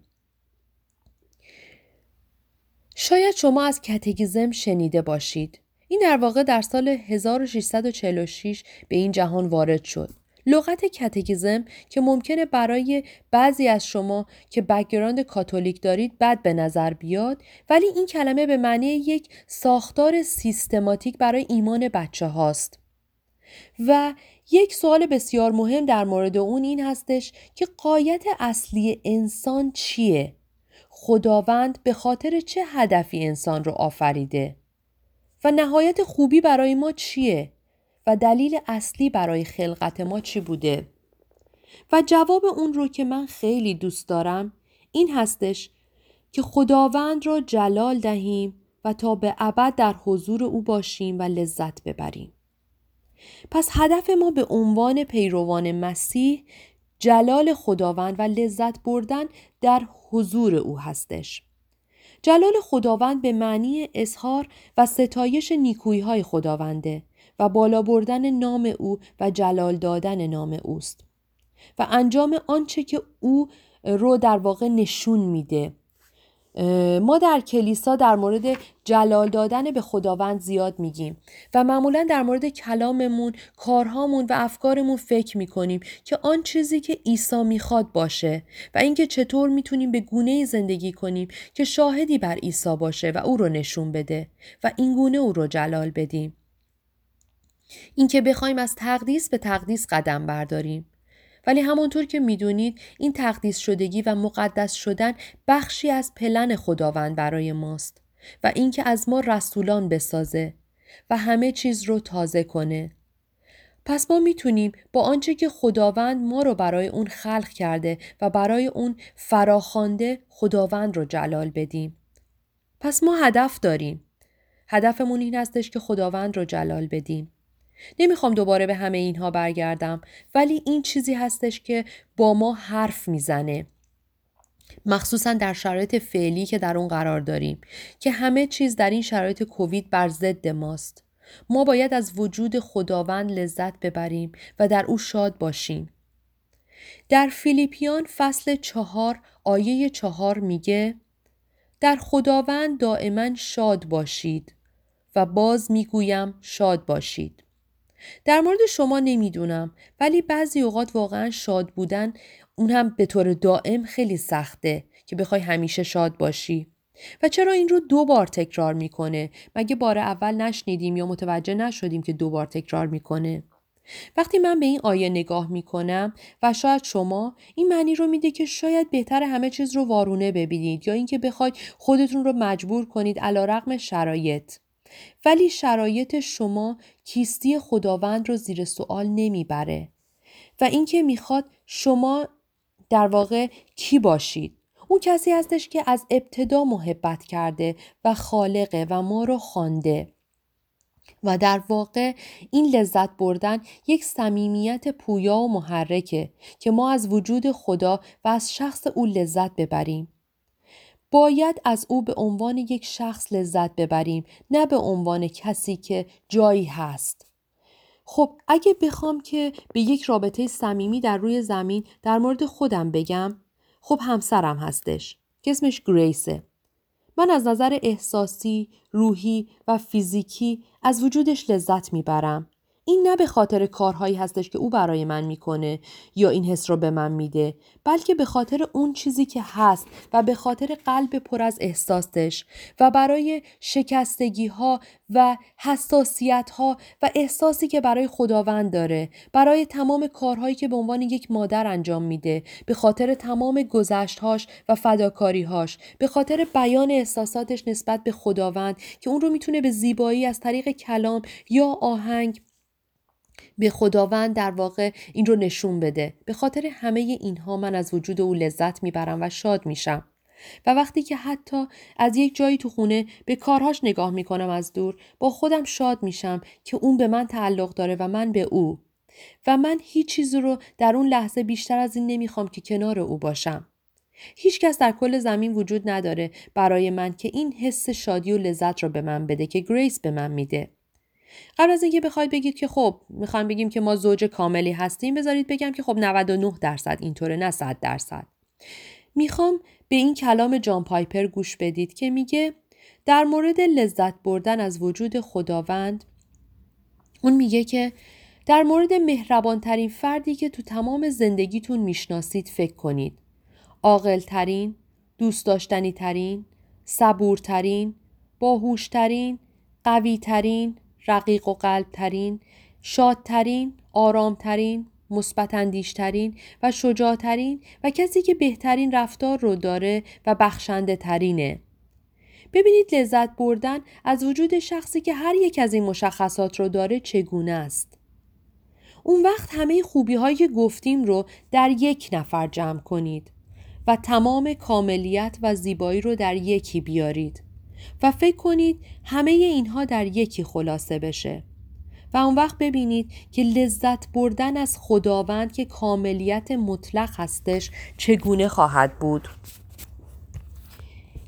شاید شما از کتگیزم شنیده باشید. این در واقع در سال هزار و ششصد و چهل و شش به این جهان وارد شد. لغت کتگیزم که ممکنه برای بعضی از شما که بک‌گراند کاتولیک دارید بد به نظر بیاد، ولی این کلمه به معنی یک ساختار سیستماتیک برای ایمان بچه هاست. و یک سوال بسیار مهم در مورد اون این هستش که غایت اصلی انسان چیه؟ خداوند به خاطر چه هدفی انسان رو آفریده؟ و نهایت خوبی برای ما چیه؟ و دلیل اصلی برای خلقت ما چی بوده؟ و جواب اون رو که من خیلی دوست دارم این هستش که خداوند را جلال دهیم و تا به ابد در حضور او باشیم و لذت ببریم. پس هدف ما به عنوان پیروان مسیح جلال خداوند و لذت بردن در حضور او هستش. جلال خداوند به معنی اظهار و ستایش نیکویی‌های خداونده و بالا بردن نام او و جلال دادن نام اوست و انجام آنچه که او رو در واقع نشون میده. ما در کلیسا در مورد جلال دادن به خداوند زیاد میگیم و معمولا در مورد کلاممون، کارهامون و افکارمون فکر میکنیم که آن چیزی که عیسی میخواد باشه و اینکه چطور میتونیم به گونه‌ای زندگی کنیم که شاهدی بر عیسی باشه و او رو نشون بده و این گونه او رو جلال بدیم. اینکه بخوایم از تقدیس به تقدیس قدم برداریم. ولی همونطور که میدونید این تقدیس شدگی و مقدس شدن بخشی از پلن خداوند برای ماست و اینکه از ما رسولان بسازه و همه چیز رو تازه کنه. پس ما میتونیم با آنچه که خداوند ما رو برای اون خلق کرده و برای اون فراخوانده خداوند رو جلال بدیم. پس ما هدف داریم. هدفمون این هستش که خداوند رو جلال بدیم. نمیخوام دوباره به همه اینها برگردم، ولی این چیزی هستش که با ما حرف میزنه، مخصوصا در شرایط فعلی که در اون قرار داریم که همه چیز در این شرایط کووید بر ضد ماست. ما باید از وجود خداوند لذت ببریم و در او شاد باشیم. در فیلیپیان فصل چهار آیه چهار میگه در خداوند دائما شاد باشید و باز میگویم شاد باشید. در مورد شما نمیدونم، ولی بعضی اوقات واقعا شاد بودن اون هم به طور دائم خیلی سخته که بخوای همیشه شاد باشی. و چرا این رو دو بار تکرار میکنه؟ مگه بار اول نشنیدیم یا متوجه نشدیم که دو بار تکرار میکنه؟ وقتی من به این آیه نگاه میکنم و شاید شما، این معنی رو میده که شاید بهتر همه چیز رو وارونه ببینید یا اینکه بخواید خودتون رو مجبور کنید علیرغم شرایط. ولی شرایط شما کیستی خداوند رو زیر سوال نمیبره و اینکه میخواد شما در واقع کی باشید. اون کسی هستش که از ابتدا محبت کرده و خالقه و ما رو خوانده و در واقع این لذت بردن یک صمیمیت پویا و محرکه که ما از وجود خدا و از شخص او لذت ببریم. باید از او به عنوان یک شخص لذت ببریم، نه به عنوان کسی که جایی هست. خب اگه بخوام که به یک رابطه صمیمی در روی زمین در مورد خودم بگم، خب همسرم هستش که اسمش گریسه. من از نظر احساسی، روحی و فیزیکی از وجودش لذت میبرم. این نه به خاطر کارهایی هستش که او برای من میکنه یا این حس رو به من میده، بلکه به خاطر اون چیزی که هست و به خاطر قلب پر از احساسش و برای شکستگی ها و حساسیت ها و احساسی که برای خداوند داره، برای تمام کارهایی که به عنوان یک مادر انجام میده، به خاطر تمام گذشتهاش و فداکاریهاش، به خاطر بیان احساساتش نسبت به خداوند که اون رو میتونه به زیبایی از طریق کلام یا آهنگ به خداوند در واقع این رو نشون بده. به خاطر همه اینها من از وجود او لذت میبرم و شاد میشم. و وقتی که حتی از یک جایی تو خونه به کارهاش نگاه میکنم از دور، با خودم شاد میشم که اون به من تعلق داره و من به او. و من هیچ چیز رو در اون لحظه بیشتر از این نمیخوام که کنار او باشم. هیچ کس در کل زمین وجود نداره برای من که این حس شادی و لذت رو به من بده که گریس به من میده. قبل از اینکه بخواید بگید که خب میخوایم بگیم که ما زوج کاملی هستیم، بذارید بگم که خب نود و نه درصد اینطوره، نه صد درصد. میخوام به این کلام جان پایپر گوش بدید که میگه در مورد لذت بردن از وجود خداوند، اون میگه که در مورد مهربان ترین فردی که تو تمام زندگیتون میشناسید فکر کنید. عاقل ترین، دوست داشتنی ترین، صبور ترین، باهوش ترین، قوی ترین، رقیق و قلب ترین، شاد ترین، آرام ترین، مثبت اندیش ترین و شجاع ترین و کسی که بهترین رفتار رو داره و بخشنده ترینه. ببینید لذت بردن از وجود شخصی که هر یک از این مشخصات رو داره چگونه است. اون وقت همه خوبی هایی که گفتیم رو در یک نفر جمع کنید و تمام کاملیت و زیبایی رو در یکی بیارید و فکر کنید همه اینها در یکی خلاصه بشه و اون وقت ببینید که لذت بردن از خداوند که کاملیت مطلق هستش چگونه خواهد بود.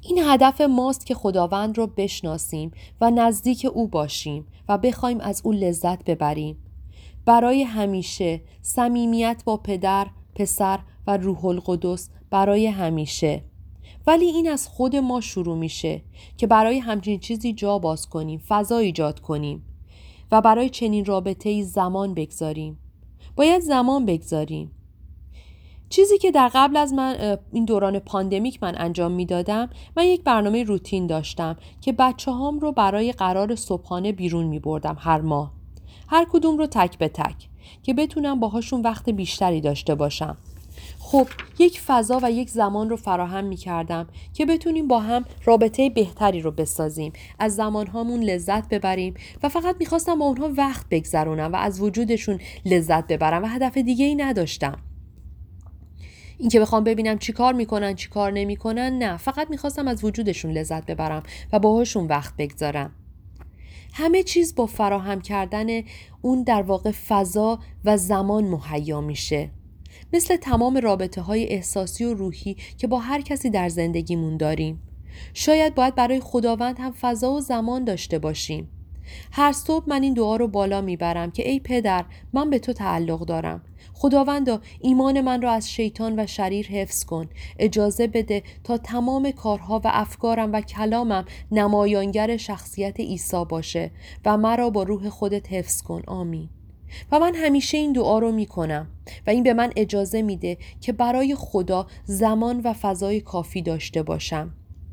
این هدف ماست که خداوند رو بشناسیم و نزدیک او باشیم و بخوایم از او لذت ببریم. برای همیشه صمیمیت با پدر، پسر و روح القدس برای همیشه. ولی این از خود ما شروع میشه که برای همچین چیزی جا باز کنیم، فضا ایجاد کنیم و برای چنین رابطه‌ای زمان بگذاریم. باید زمان بگذاریم. چیزی که در قبل از من این دوران پاندمیک من انجام میدادم، من یک برنامه روتین داشتم که بچه هام رو برای قرار صبحانه بیرون می بردم هر ماه. هر کدوم رو تک به تک که بتونم باهاشون وقت بیشتری داشته باشم. خب یک فضا و یک زمان رو فراهم می کردم که بتونیم با هم رابطه بهتری رو بسازیم، از زمانهامون لذت ببریم و فقط می خواستم با اونها وقت بگذرونم و از وجودشون لذت ببرم و هدف دیگه ای نداشتم. این که بخوام ببینم چی کار میکنن چی کار نمیکنن، نه، فقط میخواستم از وجودشون لذت ببرم و باهاشون وقت بگذارم. همه چیز با فراهم کردن اون در واقع فضا و زمان مهیا میشه. مثل تمام رابطه های احساسی و روحی که با هر کسی در زندگیمون داریم. شاید باید برای خداوند هم فضا و زمان داشته باشیم. هر صبح من این دعا رو بالا میبرم که ای پدر، من به تو تعلق دارم. خداوندا ایمان من را از شیطان و شریر حفظ کن. اجازه بده تا تمام کارها و افکارم و کلامم نمایانگر شخصیت عیسی باشه و مرا با روح خودت حفظ کن. آمین. و من همیشه این دعا رو میکنم و این به من اجازه میده که برای خدا زمان و فضای کافی داشته باشم.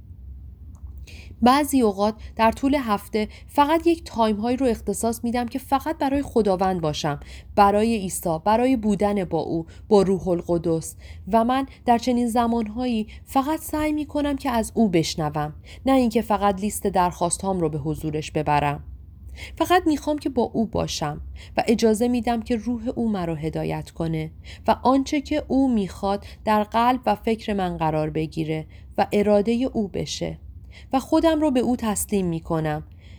بعضی اوقات در طول هفته فقط یک تایم هایی رو اختصاص میدم که فقط برای خداوند باشم، برای عیسی، برای بودن با او، با روح القدس. و من در چنین زمانهایی فقط سعی میکنم که از او بشنوم، نه اینکه فقط لیست درخواست هام رو به حضورش ببرم. فقط میخوام که با او باشم و اجازه میدم که روح او مرا هدایت کنه و آنچه که او میخواد در قلب و فکر من قرار بگیره و اراده او بشه و خودم رو به او تسلیم میکنم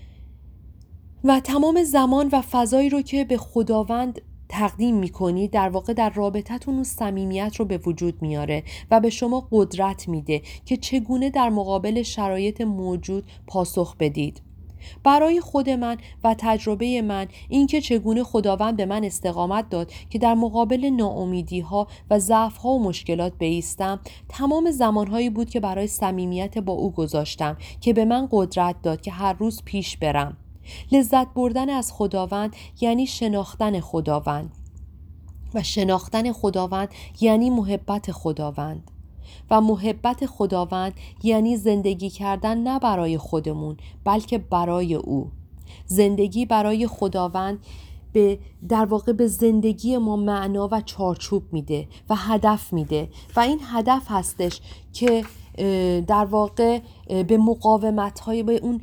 و تمام زمان و فضایی رو که به خداوند تقدیم میکنی در واقع در رابطتون اون صمیمیت رو به وجود میاره و به شما قدرت میده که چگونه در مقابل شرایط موجود پاسخ بدید. برای خود من و تجربه من این که چگونه خداوند به من استقامت داد که در مقابل ناامیدی ها و ضعف ها و مشکلات بایستم، تمام زمانهایی بود که برای صمیمیت با او گذاشتم که به من قدرت داد که هر روز پیش برم. لذت بردن از خداوند یعنی شناختن خداوند و شناختن خداوند یعنی محبت خداوند و محبت خداوند یعنی زندگی کردن نه برای خودمون بلکه برای او. زندگی برای خداوند به در واقع به زندگی ما معنا و چارچوب میده و هدف میده و این هدف هستش که در واقع به مقاومت های به اون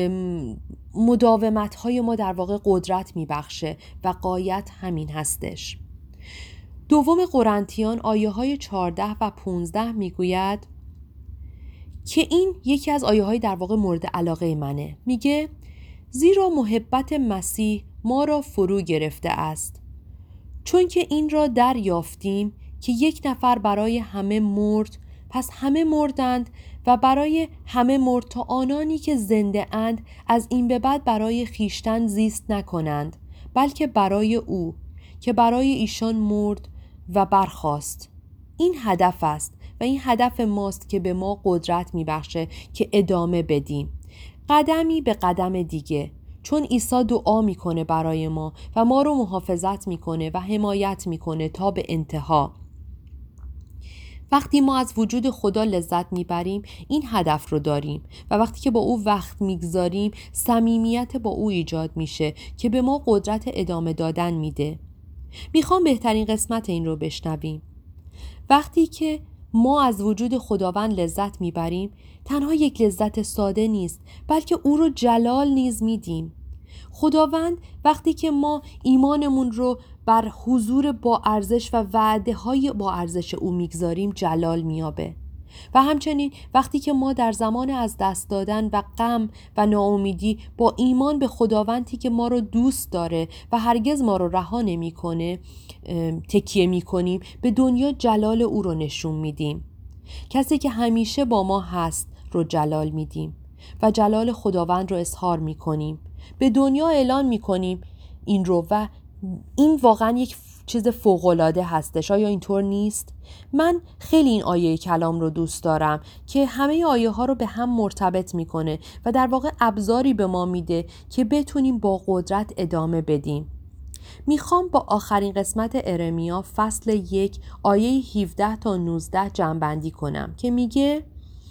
مداومت های ما در واقع قدرت میبخشه و غایت همین هستش. دوم قرنتیان آیه های چهارده و پانزده میگوید که این یکی از آیه های در واقع مورد علاقه منه. میگه زیرا محبت مسیح ما را فرو گرفته است، چون که این را دریافتیم که یک نفر برای همه مرد، پس همه مردند و برای همه مرد تا آنانی که زنده اند از این به بعد برای خیشتن زیست نکنند، بلکه برای او که برای ایشان مرد و برخاست. این هدف است و این هدف ماست که به ما قدرت میبخشه که ادامه بدیم قدمی به قدم دیگه، چون عیسی دعا میکنه برای ما و ما رو محافظت میکنه و حمایت میکنه تا به انتها. وقتی ما از وجود خدا لذت میبریم این هدف رو داریم و وقتی که با او وقت میگذاریم صمیمیت با او ایجاد میشه که به ما قدرت ادامه دادن میده. میخوام بهترین قسمت این رو بشنویم. وقتی که ما از وجود خداوند لذت میبریم تنها یک لذت ساده نیست بلکه او رو جلال نیز میدیم. خداوند وقتی که ما ایمانمون رو بر حضور با ارزش و وعده های با ارزش او میگذاریم جلال میابه و همچنین وقتی که ما در زمان از دست دادن و غم و ناامیدی با ایمان به خداوندی که ما رو دوست داره و هرگز ما رو رها نمیکنه تکیه میکنیم، به دنیا جلال او رو نشون میدیم. کسی که همیشه با ما هست، رو جلال میدیم و جلال خداوند رو اظهار میکنیم. به دنیا اعلان میکنیم این رو و این واقعا یک چیز فوق‌العاده هستش. آیا اینطور نیست؟ من خیلی این آیه کلام رو دوست دارم که همه آیه ها رو به هم مرتبط میکنه و در واقع ابزاری به ما میده که بتونیم با قدرت ادامه بدیم. میخوام با آخرین قسمت ارمیا فصل یک آیه هفده تا نوزده جمع‌بندی کنم که میگه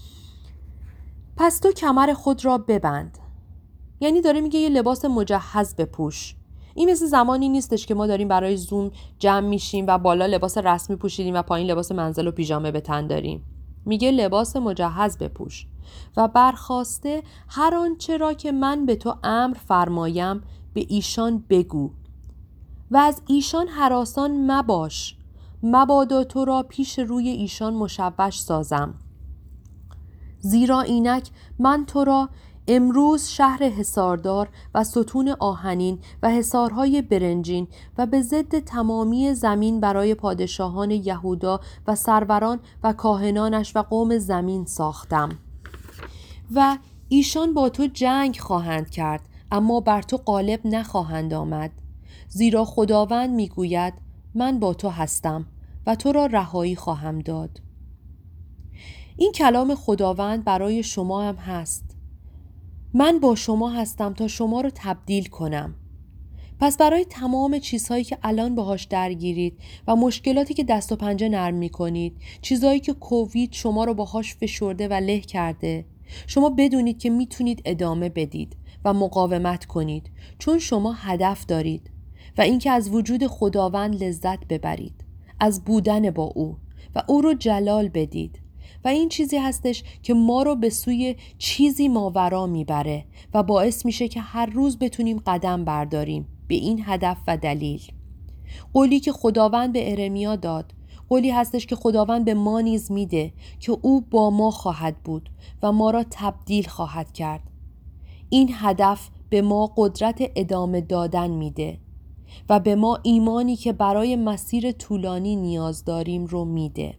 پس تو کمر خود را ببند. یعنی داره میگه یه لباس مجهز بپوش. این مثل زمانی نیستش که ما داریم برای زوم جمع میشیم و بالا لباس رسمی پوشیدیم و پایین لباس منزل و پیژامه به تن داریم. میگه لباس مجهز بپوش و برخاسته هر آنچه را که من به تو امر فرمایم به ایشان بگو و از ایشان هراسان مباش، مبادا تو را پیش روی ایشان مشوش سازم. زیرا اینک من تو را امروز شهر حصاردار و ستون آهنین و حصارهای برنجین و به ضد تمامی زمین برای پادشاهان یهودا و سروران و کاهنانش و قوم زمین ساختم و ایشان با تو جنگ خواهند کرد اما بر تو غالب نخواهند آمد، زیرا خداوند میگوید من با تو هستم و تو را رهایی خواهم داد. این کلام خداوند برای شما هم هست. من با شما هستم تا شما رو تبدیل کنم. پس برای تمام چیزهایی که الان باهاش درگیرید و مشکلاتی که دست و پنجه نرم میکنید، چیزهایی که کووید شما رو باهاش فشرده و له کرده، شما بدونید که میتونید ادامه بدید و مقاومت کنید چون شما هدف دارید و اینکه از وجود خداوند لذت ببرید، از بودن با او و او رو جلال بدید. و این چیزی هستش که ما رو به سوی چیزی ماورا میبره و باعث میشه که هر روز بتونیم قدم برداریم به این هدف و دلیل. قولی که خداوند به ارمیا داد، قولی هستش که خداوند به ما نیز میده که او با ما خواهد بود و ما را تبدیل خواهد کرد. این هدف به ما قدرت ادامه دادن میده و به ما ایمانی که برای مسیر طولانی نیاز داریم رو میده.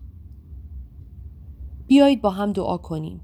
بیایید با هم دعا کنیم.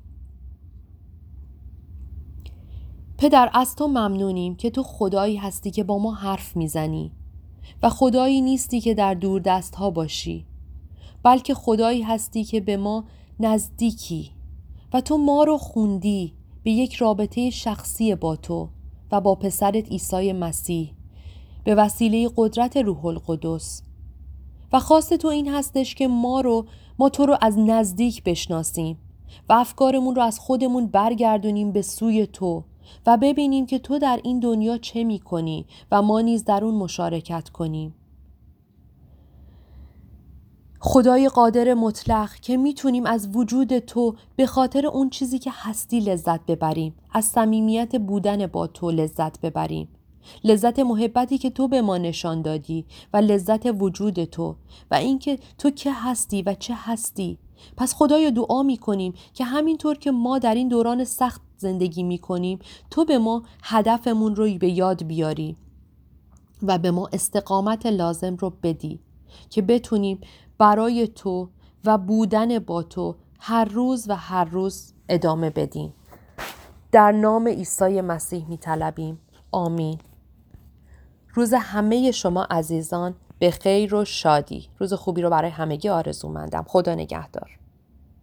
پدر، از تو ممنونیم که تو خدایی هستی که با ما حرف میزنی و خدایی نیستی که در دور دست ها باشی، بلکه خدایی هستی که به ما نزدیکی و تو ما رو خوندی به یک رابطه شخصی با تو و با پسرت عیسی مسیح به وسیله قدرت روح القدس. و خواست تو این هستش که ما رو ما تو رو از نزدیک بشناسیم و افکارمون رو از خودمون برگردونیم به سوی تو و ببینیم که تو در این دنیا چه می کنی و ما نیز در اون مشارکت کنیم. خدای قادر مطلق که میتونیم از وجود تو به خاطر اون چیزی که هستی لذت ببریم، از صمیمیت بودن با تو لذت ببریم، لذت محبتی که تو به ما نشان دادی و لذت وجود تو و اینکه تو که هستی و چه هستی. پس خدایا دعا میکنیم که همینطور که ما در این دوران سخت زندگی میکنیم، تو به ما هدفمون رو به یاد بیاری و به ما استقامت لازم رو بدی که بتونیم برای تو و بودن با تو هر روز و هر روز ادامه بدیم. در نام عیسی مسیح میطلبیم. آمین. روز همه شما عزیزان به خیر و شادی. روز خوبی رو برای همگی آرزو مندم. خدا نگهدار.